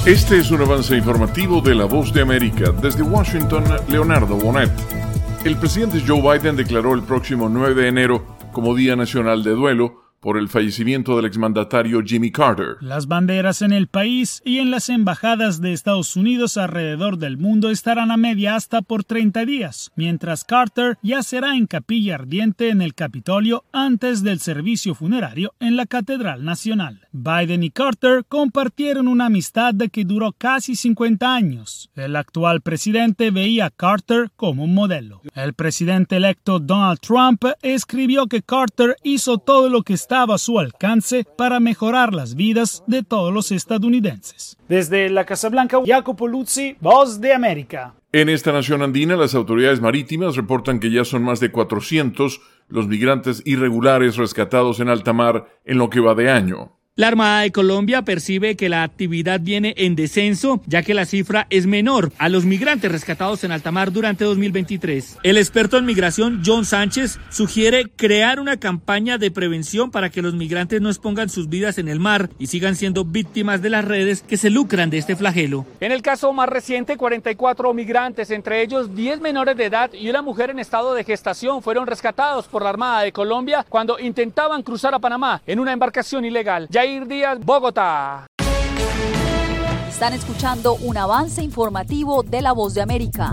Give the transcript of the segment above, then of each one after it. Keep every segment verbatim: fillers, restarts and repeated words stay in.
Este es un avance informativo de La Voz de América. Desde Washington, Leonardo Bonet. El presidente Joe Biden declaró el próximo nueve de enero como Día Nacional de Duelo por el fallecimiento del exmandatario Jimmy Carter. Las banderas en el país y en las embajadas de Estados Unidos alrededor del mundo estarán a media asta por treinta días, mientras Carter yacerá en capilla ardiente en el Capitolio antes del servicio funerario en la Catedral Nacional. Biden y Carter compartieron una amistad que duró casi cincuenta años. El actual presidente veía a Carter como un modelo. El presidente electo Donald Trump escribió que Carter hizo todo lo que estaba a su alcance para mejorar las vidas de todos los estadounidenses. Desde la Casa Blanca, Jacopo Luzzi, Voz de América. En esta nación andina, las autoridades marítimas reportan que ya son más de cuatrocientos los migrantes irregulares rescatados en alta mar en lo que va de año. La Armada de Colombia percibe que la actividad viene en descenso, ya que la cifra es menor a los migrantes rescatados en alta mar durante dos mil veintitrés. El experto en migración, John Sánchez, sugiere crear una campaña de prevención para que los migrantes no expongan sus vidas en el mar y sigan siendo víctimas de las redes que se lucran de este flagelo. En el caso más reciente, cuarenta y cuatro migrantes, entre ellos diez menores de edad y una mujer en estado de gestación, fueron rescatados por la Armada de Colombia cuando intentaban cruzar a Panamá en una embarcación ilegal. Jair Díaz, Bogotá. Están escuchando un avance informativo de La Voz de América.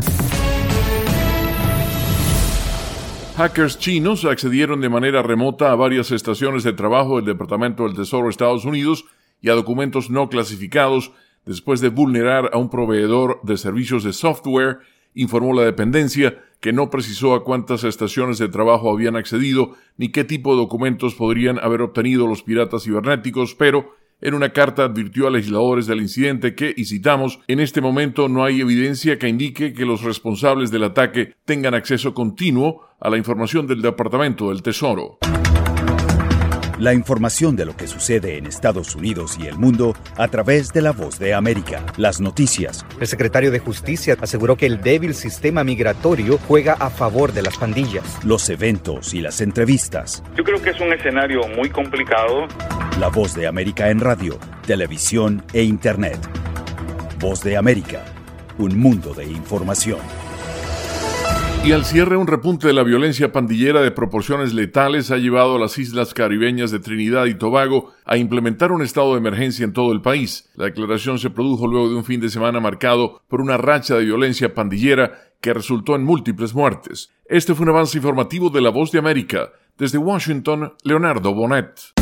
Hackers chinos accedieron de manera remota a varias estaciones de trabajo del Departamento del Tesoro de Estados Unidos y a documentos no clasificados después de vulnerar a un proveedor de servicios de software, informó la dependencia, que no precisó a cuántas estaciones de trabajo habían accedido ni qué tipo de documentos podrían haber obtenido los piratas cibernéticos, pero en una carta advirtió a legisladores del incidente que, y citamos, en este momento no hay evidencia que indique que los responsables del ataque tengan acceso continuo a la información del Departamento del Tesoro. La información de lo que sucede en Estados Unidos y el mundo a través de La Voz de América. Las noticias. El secretario de Justicia aseguró que el débil sistema migratorio juega a favor de las pandillas. Los eventos y las entrevistas. Yo creo que es un escenario muy complicado. La Voz de América en radio, televisión e internet. Voz de América, un mundo de información. Y al cierre, un repunte de la violencia pandillera de proporciones letales ha llevado a las islas caribeñas de Trinidad y Tobago a implementar un estado de emergencia en todo el país. La declaración se produjo luego de un fin de semana marcado por una racha de violencia pandillera que resultó en múltiples muertes. Este fue un avance informativo de La Voz de América. Desde Washington, Leonardo Bonet.